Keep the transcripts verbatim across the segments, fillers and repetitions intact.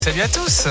Salut à tous.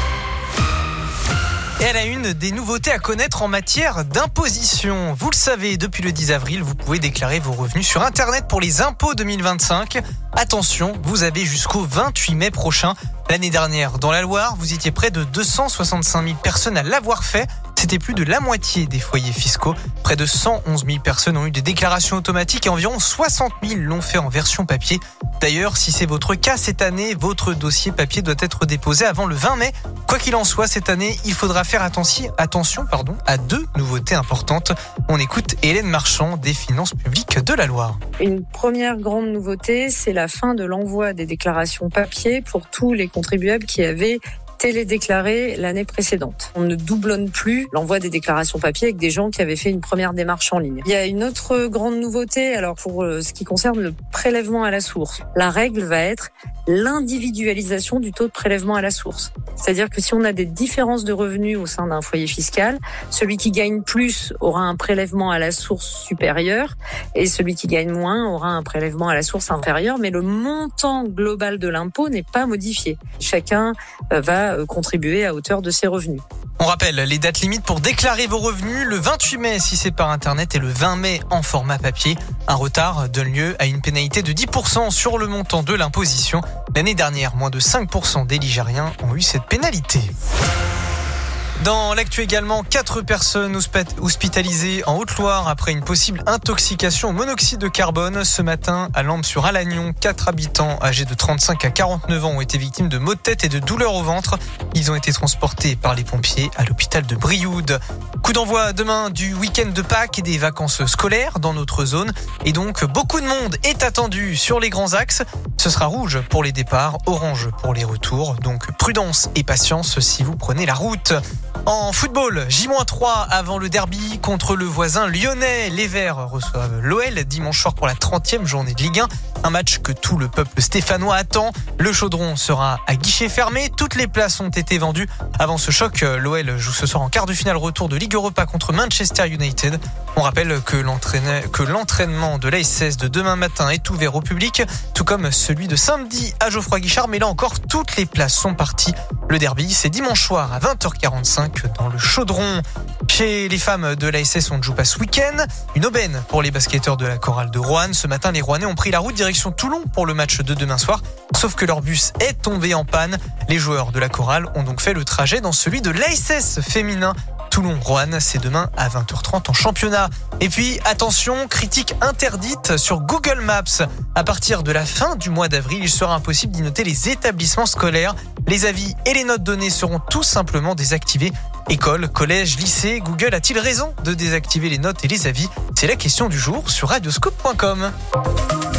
Et à la une, des nouveautés à connaître en matière d'imposition. Vous le savez, depuis le dix avril, vous pouvez déclarer vos revenus sur Internet pour les impôts deux mille vingt-cinq. Attention, vous avez jusqu'au vingt-huit mai prochain. L'année dernière, dans la Loire, vous étiez près de deux cent soixante-cinq mille personnes à l'avoir fait. C'était plus de la moitié des foyers fiscaux. Près de cent onze mille personnes ont eu des déclarations automatiques et environ soixante mille l'ont fait en version papier. D'ailleurs, si c'est votre cas cette année, votre dossier papier doit être déposé avant le vingt mai. Quoi qu'il en soit, cette année, il faudra faire attention, attention pardon, à deux nouveautés importantes. On écoute Hélène Marchand des Finances publiques de la Loire. Une première grande nouveauté, c'est la fin de l'envoi des déclarations papier pour tous les contribuables qui avaient télédéclaré l'année précédente. On ne doublonne plus l'envoi des déclarations papier avec des gens qui avaient fait une première démarche en ligne. Il y a une autre grande nouveauté, alors pour ce qui concerne le prélèvement à la source. La règle va être l'individualisation du taux de prélèvement à la source. C'est-à-dire que si on a des différences de revenus au sein d'un foyer fiscal, celui qui gagne plus aura un prélèvement à la source supérieur et celui qui gagne moins aura un prélèvement à la source inférieure, mais le montant global de l'impôt n'est pas modifié. Chacun va contribuer à hauteur de ses revenus. On rappelle les dates limites pour déclarer vos revenus, le vingt-huit mai si c'est par Internet et le vingt mai en format papier. Un retard donne lieu à une pénalité de dix pour cent sur le montant de l'imposition. L'année dernière, moins de cinq pour cent des Ligériens ont eu cette pénalité. Dans l'actu également, quatre personnes hospitalisées en Haute-Loire après une possible intoxication au monoxyde de carbone. Ce matin, à Lampe-sur-Alagnon, quatre habitants âgés de trente-cinq à quarante-neuf ans ont été victimes de maux de tête et de douleurs au ventre. Ils ont été transportés par les pompiers à l'hôpital de Brioude. Coup d'envoi demain du week-end de Pâques et des vacances scolaires dans notre zone. Et donc, beaucoup de monde est attendu sur les grands axes. Ce sera rouge pour les départs, orange pour les retours. Donc, prudence et patience si vous prenez la route. En football, J trois avant le derby contre le voisin lyonnais. Les Verts reçoivent l'O L dimanche soir pour la trentième journée de Ligue un. Un match que tout le peuple stéphanois attend. Le Chaudron sera à guichet fermé. Toutes les places ont été vendues. Avant ce choc, l'O L joue ce soir en quart de finale retour de Ligue Europa contre Manchester United. On rappelle que, que l'entraînement de l'A S S de demain matin est ouvert au public, tout comme celui de samedi à Geoffroy-Guichard. Mais là encore, toutes les places sont parties. Le derby, c'est dimanche soir à vingt heures quarante-cinq dans le Chaudron. Chez les femmes de l'A S S, on ne joue pas ce week-end. Une aubaine pour les basketteurs de la chorale de Roanne. Ce matin, les Rouennais ont pris la route direction Toulon pour le match de demain soir. Sauf que leur bus est tombé en panne. Les joueurs de la chorale ont donc fait le trajet dans celui de l'A S S féminin. Toulon-Roanne, c'est demain à vingt heures trente en championnat. Et puis, attention, critique interdite sur Google Maps. À partir de la fin du mois d'avril, il sera impossible d'y noter les établissements scolaires. Les avis et les notes données seront tout simplement désactivés. École, collège, lycée, Google a-t-il raison de désactiver les notes et les avis ? C'est la question du jour sur radioscope point com.